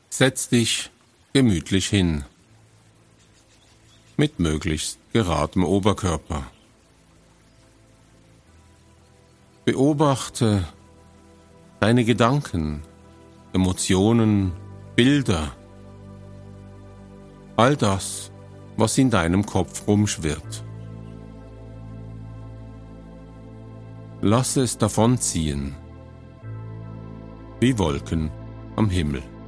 Setz dich gemütlich hin, mit möglichst geradem Oberkörper. Beobachte deine Gedanken, Emotionen, Bilder, all das, was in deinem Kopf rumschwirrt. Lass es davonziehen, wie Wolken am Himmel.